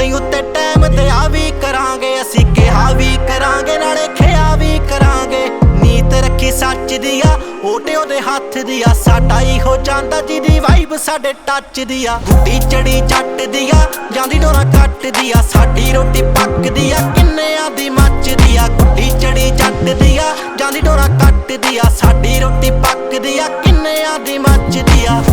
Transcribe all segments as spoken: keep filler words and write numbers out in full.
ਆਪਣੀ ਉੱਤੇ ਟਾਈਮ ਤੇ ਆ ਵੀ ਕਰਾਂਗੇ, ਅਸੀਂ ਕਿਹਾ ਵੀ ਕਰਾਂਗੇ ਨਾਲੇ ਖਿਆ ਵੀ ਕਰਾਂਗੇ। ਨੀਤ ਰੱਖੀ ਸੱਚ ਦੀ ਆ ਓਟੇ ਉਹਦੇ ਹੱਥ ਦੀ ਆ, ਸਾਡਾ ਹੀ ਹੋ ਜਾਂਦਾ ਜਿਹਦੀ ਵਾਈਬ ਸਾਡੇ ਟੱਚ ਦੀ ਆ। ਗੁੱਡੀ ਚੜੀ ਜੱਟ ਦੀ ਆ ਜਾਂਦੀ ਡੋਰਾ ਕੱਟਦੀ ਆ, ਸਾਡੀ ਰੋਟੀ ਪੱਕਦੀ ਆ ਕਿੰਨਿਆਂ ਦੀ ਮੱਚਦੀ ਆ। ਗੁੱਡੀ ਚੜੀ ਜੱਟ ਦੀ ਆ ਜਾਂਦੀ ਡੋਰਾ ਕੱਟਦੀ ਆ, ਸਾਡੀ ਰੋਟੀ ਪੱਕਦੀ ਆ ਕਿੰਨਿਆਂ ਦੀ ਮੱਚਦੀ ਆ।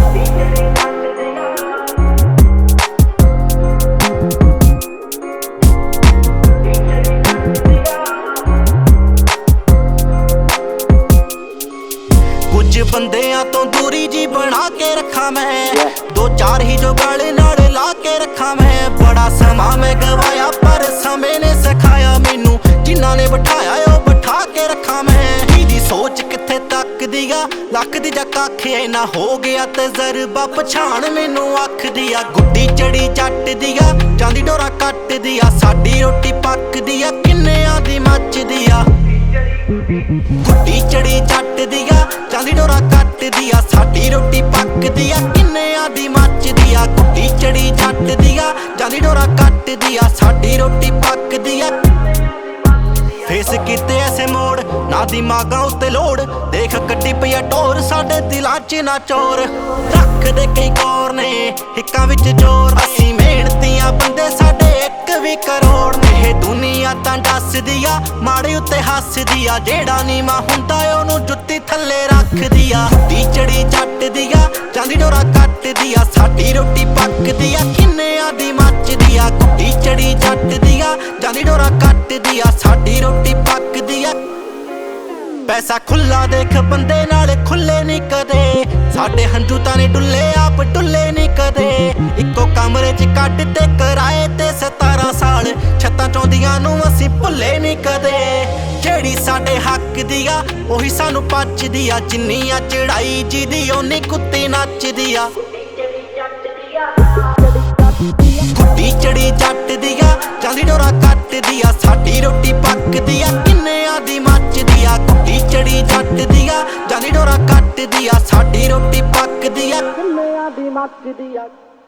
ਕੁਝ ਬੰਦਿਆਂ ਤੋਂ ਦੂਰੀ ਜੀ ਬਣਾ ਕੇ ਰੱਖਾਂ ਮੈਂ, ਦੋ ਚਾਰ ਹੀ ਜੋ ਗਾਲੇ ਨਾਲ ਲਾ ਕੇ ਰੱਖਾਂ ਮੈਂ। ਬੜਾ ਸਮਾਂ ਮੈਂ ਗਵਾਇਆ ਪਰ ਸਮੇਂ ਨੇ ਸਿਖਾਇਆ ਮੈਨੂੰ, ਜਿਨ੍ਹਾਂ ਨੇ ਬਿਠਾਇਆ ਉਹ ਬਿਠਾ ਕੇ ਰੱਖਾਂ ਮੈਂ। ਇਹਦੀ ਸੋਚ ਕਿੱਥੇ ਤੱਕ ਦੀ ਆ ਲੱਖ ਦੀ ਜਾਂ ਕੱਖ ਨਾ ਹੋ ਗਿਆ ਤਜਰਬਾ ਪਛਾਣ ਮੈਨੂੰ ਆਖਦੀ ਆ। ਗੁੱਡੀ ਚੜੀ ਜੱਟ ਦੀ ਆ ਜਾਂਦੀ ਡੋਰਾ ਕੱਟਦੀ ਆ, ਸਾਡੀ ਰੋਟੀ ਪੱਕਦੀ ਆ ਕਿੰਨਿਆਂ ਦੀ ਮੱਚਦੀ ਆ। ਗੁੱਡੀ ਚੜੀ ਜੱਟ ਦੀ ਆ ਜਾਂਦੀ ਡੋਰਾ ਕੱਟਦੀ ਆ, ਸਾਡੀ ਰੋਟੀ ਪੱਕਦੀ ਆ ਕਿੰਨਿਆਂ ਦੀ ਮੱਚਦੀ ਆ। ਗੁੱਡੀ ਚੜੀ ਜੱਟ ਦੀ ਆ ਜਾਂਦੀ ਡੋਰਾ ਕੱਟਦੀ ਆ, ਸਾਡੀ ਰੋਟੀ ਪੱਕਦੀ ਆ। ਫੇਸ ਕੀਤੇ ਐਸੇ ਮੋੜ ਨਾ ਦਿਮਾਗਾਂ ਉੱਤੇ ਲੋੜ, ਦੇਖ ਕੱਢੀ ਪਈ ਆ ਟੋਰ ਸਾਡੇ ਦਿਲਾਂ 'ਚ ਨਾ ਚੋਰ। ਰੱਖਦੇ ਕਈ ਕੌਰ ਨੇ ਹਿੱਕਾਂ ਵਿੱਚ ਜ਼ੋਰ, ਅਸੀਂ ਮਿਹਨਤੀਆਂ ਬੰਦੇ ਸਾਡੇ ਇੱਕ ਵੀ ਕਰੋੜ ਨੇ। ਇਹ ਦੁਨੀਆ ਤਾਂ ਦੱਸਦੀ ਆ ਮਾੜੇ ਉੱਤੇ ਹੱਸਦੀ ਆ, ਜਿਹੜਾ ਨੀਵਾਂ ਹੁੰਦਾ ਉਹਨੂੰ ਜੁੱਤੀ ਥੱਲੇ ਰੱਖਦੀ ਆ। ਗੁੱਡੀ ਚੜੀ ਜੱਟ ਦੀ ਆ ਜਾਂਦੀ ਡੋਰਾ ਕੱਟਦੀ ਆ, ਸਾਡੀ ਰੋਟੀ ਪੱਕਦੀ ਆ ਕਿੰਨਿਆਂ ਦੀ ਮੱਚਦੀ ਆ। ਗੁੱਡੀ ਚੜੀ ਜੱਟ ਦੀ ਆ ਜਾਂਦੀ ਡੋਰਾ ਕੱਟਦੀ ਆ, ਸਾਡੀ ਰੋਟੀ ਪੱਕਦੀ ਆ। ਪੈਸਾ ਖੁੱਲਾ ਦੇਖ ਬੰਦੇ ਨਾਲ ਖੁੱਲੇ ਨੀ ਕਦੇ, ਸਾਡੇ ਹੰਝੂ ਤਾਂ ਨੀ ਡੁੱਲੇ ਆਪ ਡੁੱਲੇ ਨੀ ਕਦੇ। ਇੱਕੋ ਕਮਰੇ 'ਚ ਕੱਢ ਤੇ ਕਿਰਾਏ ਤੇ ਸਤਾਰਾਂ ਸਾਲ, ਛੱਤਾਂ ਚੌਂਦੀਆਂ ਨੂੰ ਅਸੀਂ ਭੁੱਲੇ ਨੀ ਕਦੇ। ਜਿਹੜੀ ਸਾਡੇ ਹੱਕ ਦੀ ਆ ਉਹੀ ਸਾਨੂੰ ਪਚਦੀ ਆ, ਜਿੰਨੀਆਂ ਚੜਾਈ ਜਿਹਦੀ ਓਨੀ ਕੁੱਤੀ ਨੱਚਦੀ ਆ। ਗੁੱਡੀ ਚੜੀ ਜੱਟ ਦੀ ਆ ਜਾਂਦੀ ਡੋਰਾ ਕੱਟਦੀ ਆ, ਸਾਡੀ ਰੋਟੀ ਪੱਕਦੀ ਆ ਕਿੰਨਿਆਂ ਦੀ ਮੱਚਦੀ ਆ। ਗੁੱਡੀ ਚੜੀ ਜੱਟ ਦੀ ਆ ਜਾਂਦੀ ਡੋਰਾ ਕੱਟਦੀ ਆ, ਸਾਡੀ ਰੋਟੀ ਪੱਕਦੀ ਆ ਕਿੰਨਿਆਂ ਦੀ ਮੱਚਦੀ ਆ।